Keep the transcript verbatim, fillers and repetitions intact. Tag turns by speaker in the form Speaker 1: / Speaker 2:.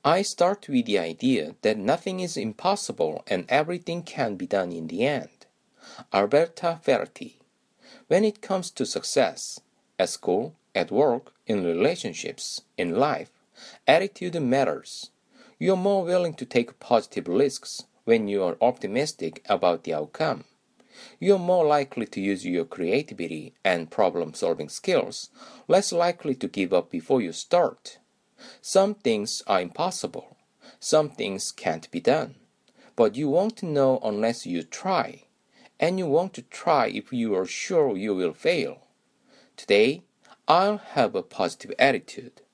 Speaker 1: I start with the idea that nothing is impossible and everything can be done in the end. Alberta Ferretti. When it comes to success, at school, at work, in relationships, in life, attitude matters. You are more willing to take positive risks when you are optimistic about the outcome. You are more likely to use your creativity and problem-solving skills, less likely to give up before you start. Some things are impossible. Some things can't be done. But you won't know unless you try. And you want to try if you are sure you will fail. Today, I'll have a positive attitude.